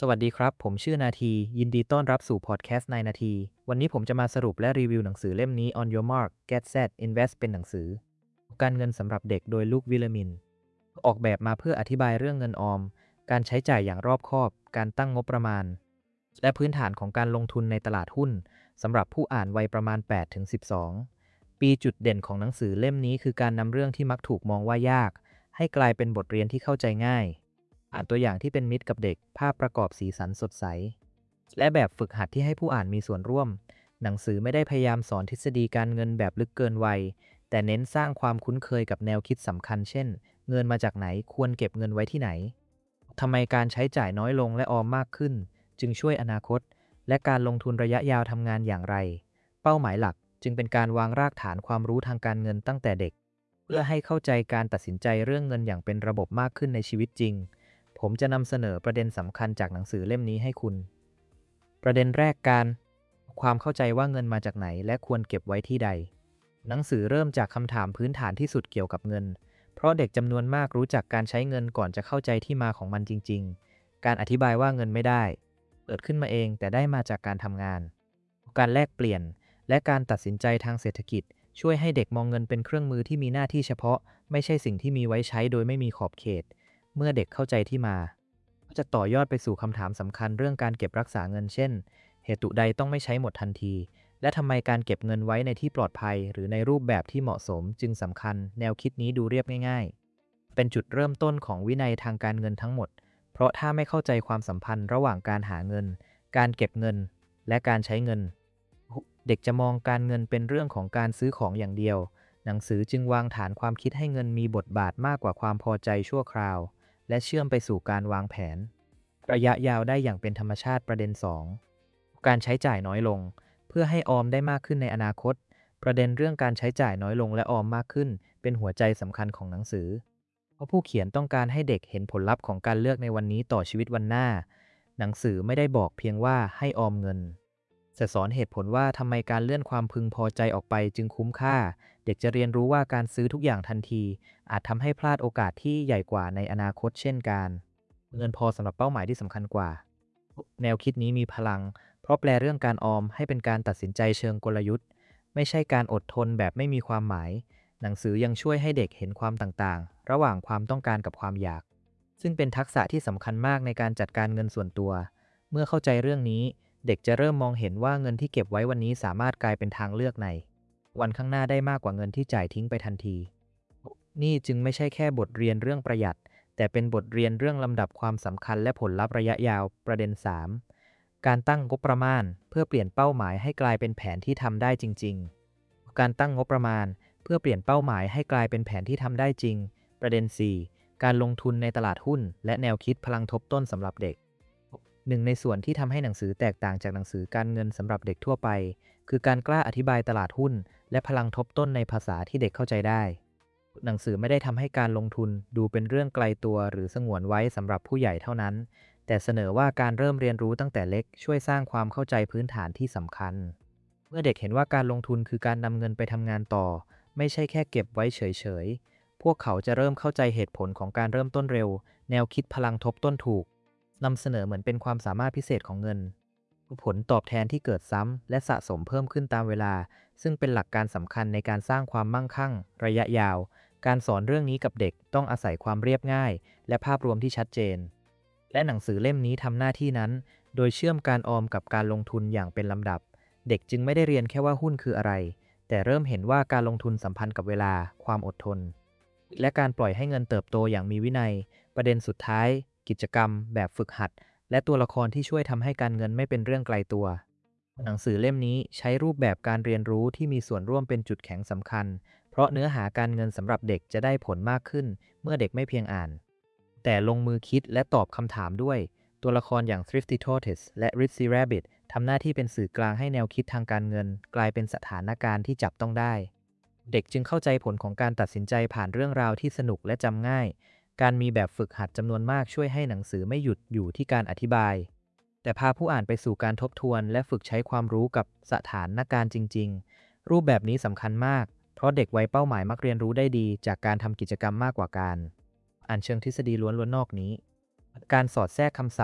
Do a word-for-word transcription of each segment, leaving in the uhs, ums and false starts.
สวัสดีครับผมชื่อนาทียินดีต้อนรับสู่พอดแคสต์นายนาทีวันนี้ผมจะมาสรุปและรีวิวหนังสือเล่มนี้ On Your Mark Get Set Invest เป็นหนังสือการเงินสำหรับเด็กโดยลูกวิลมินออกแบบมาเพื่ออธิบายเรื่องเงินออมการใช้จ่ายอย่างรอบคอบการตั้งงบประมาณและพื้นฐานของการลงทุนในตลาดหุ้นสำหรับผู้อ่านวัยประมาณแปดถึงสิบสองปีจุดเด่นของหนังสือเล่มนี้คือการนำเรื่องที่มักถูกมองว่ายากให้กลายเป็นบทเรียนที่เข้าใจง่าย อ่านตัวอย่างที่เป็นมิตรกับเด็กภาพประกอบสีสันสดใสและแบบฝึกหัดที่ให้ผู้อ่านมีส่วนร่วมหนังสือไม่ได้พยายามสอนทฤษฎีการเงินแบบลึกเกินวัยแต่เน้นสร้างความคุ้นเคยกับแนวคิดสำคัญเช่นเงินมาจากไหนควรเก็บเงินไว้ที่ไหนทำไมการใช้จ่ายน้อยลงและออมมากขึ้นจึงช่วยอนาคตและการลงทุนระยะยาวทำงานอย่างไรเป้าหมายหลักจึงเป็นการวางรากฐานความรู้ทางการเงินตั้งแต่เด็กเพื่อให้เข้าใจการตัดสินใจเรื่องเงินอย่างเป็นระบบมากขึ้นในชีวิตจริง ผมจะนำเสนอประเด็นสำคัญจากหนังสือเล่มนี้ให้คุณ ประเด็นแรกการความเข้าใจว่าเงินมาจากไหนและควรเก็บไว้ที่ใด หนังสือเริ่มจากคำถามพื้นฐานที่สุดเกี่ยวกับเงิน เพราะเด็กจำนวนมากรู้จักการใช้เงินก่อนจะเข้าใจที่มาของมันจริงๆ การอธิบายว่าเงินไม่ได้เกิดขึ้นมาเองแต่ได้มาจากการทำงาน การแลกเปลี่ยนและการตัดสินใจทางเศรษฐกิจช่วยให้เด็กมองเงินเป็นเครื่องมือที่มีหน้าที่เฉพาะไม่ใช่สิ่งที่มีไว้ใช้โดยไม่มีขอบเขต เมื่อเด็กเข้าใจที่มาก็จะต่อยอดไปสู่คำถามสำคัญเรื่องการเก็บรักษาเงินเช่นเหตุใดต้องไม่ใช้หมดทันทีและทำไมการเก็บเงินไว้ในที่ปลอดภัยหรือในรูปแบบที่เหมาะสมจึงสำคัญแนวคิดนี้ดูเรียบง่ายๆเป็นจุดเริ่มต้นของวินัยทางการเงินทั้งหมดเพราะถ้าไม่เข้าใจความสัมพันธ์ระหว่างการหาเงินการเก็บเงินและการใช้เงินเด็กจะมองการเงินเป็นเรื่องของการซื้อของอย่างเดียวหนังสือจึงวางฐานความคิดให้เงินมีบทบาทมากกว่าความพอใจชั่วคราวและเชื่อมไปสู่การวางแผนระยะยาวได้อย่างเป็นธรรมชาติประเด็นสองการใช้จ่ายน้อยลงเพื่อให้ออมได้มากขึ้นในอนาคตประเด็นเรื่องการใช้จ่ายน้อยลงและออมมากขึ้นเป็นหัวใจสำคัญของหนังสือเพราะผู้เขียนต้องการให้เด็กเห็นผลลัพธ์ของการเลือกในวันนี้ต่อชีวิตวันหน้าหนังสือไม่ได้บอกเพียงว่าให้ออมเงินแต่สอนเหตุผลว่าทำไมการเลื่อนความพึงพอใจออกไปจึงคุ้มค่าเด็กจะเรียนรู้ว่าการซื้อทุกอย่างทันทีอาจทำให้พลาดโอกาสที่ใหญ่กว่าในอนาคตเช่นการเงินพอสำหรับเป้าหมายที่สำคัญกว่าแนวคิดนี้มีพลังเพราะแปลเรื่องการออมให้เป็นการตัดสินใจเชิงกลยุทธ์ไม่ใช่การอดทนแบบไม่มีความหมายหนังสือยังช่วยให้เด็กเห็นความต่างๆระหว่างความต้องการกับความอยากซึ่งเป็นทักษะที่สำคัญมากในการจัดการเงินส่วนตัวเมื่อเข้าใจเรื่องนี้เด็กจะเริ่มมองเห็นว่าเงินที่เก็บไว้วันนี้สามารถกลายเป็นทางเลือกในวันข้างหน้าได้มากกว่าเงินที่จ่ายทิ้งไปทันทีนี่จึงไม่ใช่แค่บทเรียนเรื่องประหยัดแต่เป็นบทเรียนเรื่องลำดับความสำคัญและผลลัพธ์ระยะยาวประเด็นสามการตั้งงบประมาณเพื่อเปลี่ยนเป้าหมายให้กลายเป็นแผนที่ทำได้จริงๆการตั้งงบประมาณเพื่อเปลี่ยนเป้าหมายให้กลายเป็นแผนที่ทำได้จริงประเด็นสี่การลงทุนในตลาดหุ้นและแนวคิดพลังทบต้นสำหรับเด็กหนึ่งในส่วนที่ทำให้หนังสือแตกต่างจากหนังสือการเงินสำหรับเด็กทั่วไปคือการกล้าอธิบายตลาดหุ้นและพลังทบต้นในภาษาที่เด็กเข้าใจได้หนังสือไม่ได้ทำให้การลงทุนดูเป็นเรื่องไกลตัวหรือสงวนไว้สำหรับผู้ใหญ่เท่านั้นแต่เสนอว่าการเริ่มเรียนรู้ตั้งแต่เล็กช่วยสร้างความเข้าใจพื้นฐานที่สำคัญเมื่อเด็กเห็นว่าการลงทุนคือการนำเงินไปทำงานต่อไม่ใช่แค่เก็บไว้เฉยๆพวกเขาจะเริ่มเข้าใจเหตุผลของการเริ่มต้นเร็วแนวคิดพลังทบต้นถูกนำเสนอเหมือนเป็นความสามารถพิเศษของเงินผลตอบแทนที่เกิดซ้ำและสะสมเพิ่มขึ้นตามเวลาซึ่งเป็นหลักการสำคัญในการสร้างความมั่งคั่งระยะยาวการสอนเรื่องนี้กับเด็กต้องอาศัยความเรียบง่ายและภาพรวมที่ชัดเจนและหนังสือเล่มนี้ทำหน้าที่นั้นโดยเชื่อมการออมกับการลงทุนอย่างเป็นลำดับเด็กจึงไม่ได้เรียนแค่ว่าหุ้นคืออะไรแต่เริ่มเห็นว่าการลงทุนสัมพันธ์กับเวลาความอดทนและการปล่อยให้เงินเติบโตอย่างมีวินัยประเด็นสุดท้ายกิจกรรมแบบฝึกหัดและตัวละครที่ช่วยทำให้การเงินไม่เป็นเรื่องไกลตัวหนังสือเล่มนี้ใช้รูปแบบการเรียนรู้ที่มีส่วนร่วมเป็นจุดแข็งสำคัญเพราะเนื้อหาการเงินสำหรับเด็กจะได้ผลมากขึ้นเมื่อเด็กไม่เพียงอ่านแต่ลงมือคิดและตอบคำถามด้วยตัวละครอย่าง Thrifty Tortoise และ Ritzy Rabbit ทำหน้าที่เป็นสื่อกลางให้แนวคิดทางการเงินกลายเป็นสถานการณ์ที่จับต้องได้เด็กจึงเข้าใจผลของการตัดสินใจผ่านเรื่องราวที่สนุกและจำง่ายการมีแบบฝึกหัดจำนวนมากช่วยให้หนังสือไม่หยุดอยู่ที่การอธิบายแต่พาผู้อ่านไปสู่การทบทวนและฝึกใช้ความรู้กับสถานการณ์จริงๆรูปแบบนี้สำคัญมากเพราะเด็กวัยเป้าหมายมักเรียนรู้ได้ดีจากการทำกิจกรรมมากกว่าการอ่านเชิงทฤษฎีล้วนๆนอกนี้การสอดแทรกคำศัพท์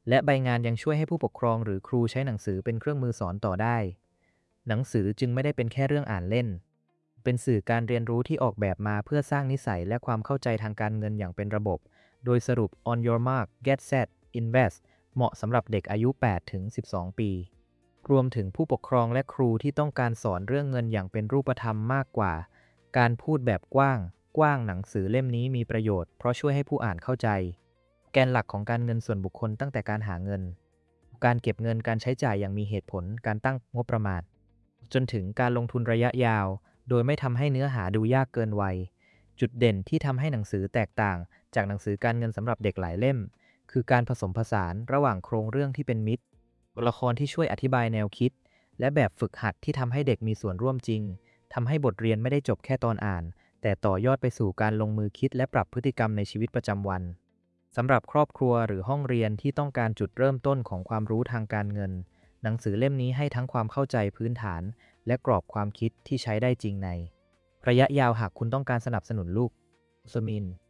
และใบงานยังช่วยให้ผู้ปกครองหรือครูใช้หนังสือเป็นเครื่องมือสอนต่อได้หนังสือจึงไม่ได้เป็นแค่เรื่องอ่านเล่นเป็นสื่อการเรียนรู้ที่ออกแบบมาเพื่อสร้างนิสัยและความเข้าใจทางการเงินอย่างเป็นระบบโดยสรุป on your mark get set invest เหมาะสำหรับเด็กอายุ แปดถึงสิบสอง ปี รวมถึงผู้ปกครองและครูที่ต้องการสอนเรื่องเงินอย่างเป็นรูปธรรมมากกว่าการพูดแบบกว้างกว้างหนังสือเล่มนี้มีประโยชน์เพราะช่วยให้ผู้อ่านเข้าใจแกนหลักของการเงินส่วนบุคคลตั้งแต่การหาเงินการเก็บเงินการใช้จ่ายอย่างมีเหตุผลการตั้งงบประมาณจนถึงการลงทุนระยะยาวโดยไม่ทำให้เนื้อหาดูยากเกินวัยจุดเด่นที่ทำให้หนังสือแตกต่างจากหนังสือการเงินสำหรับเด็กหลายเล่มคือการผสมผสานระหว่างโครงเรื่องที่เป็นมิตรตัวละครที่ช่วยอธิบายแนวคิดและแบบฝึกหัดที่ทำให้เด็กมีส่วนร่วมจริงทำให้บทเรียนไม่ได้จบแค่ตอนอ่านแต่ต่อยอดไปสู่การลงมือคิดและปรับพฤติกรรมในชีวิตประจำวันสำหรับครอบครัวหรือห้องเรียนที่ต้องการจุดเริ่มต้นของความรู้ทางการเงินหนังสือเล่มนี้ให้ทั้งความเข้าใจพื้นฐานและกรอบความคิดที่ใช้ได้จริงในระยะยาวหากคุณต้องการสนับสนุนลูกสมิน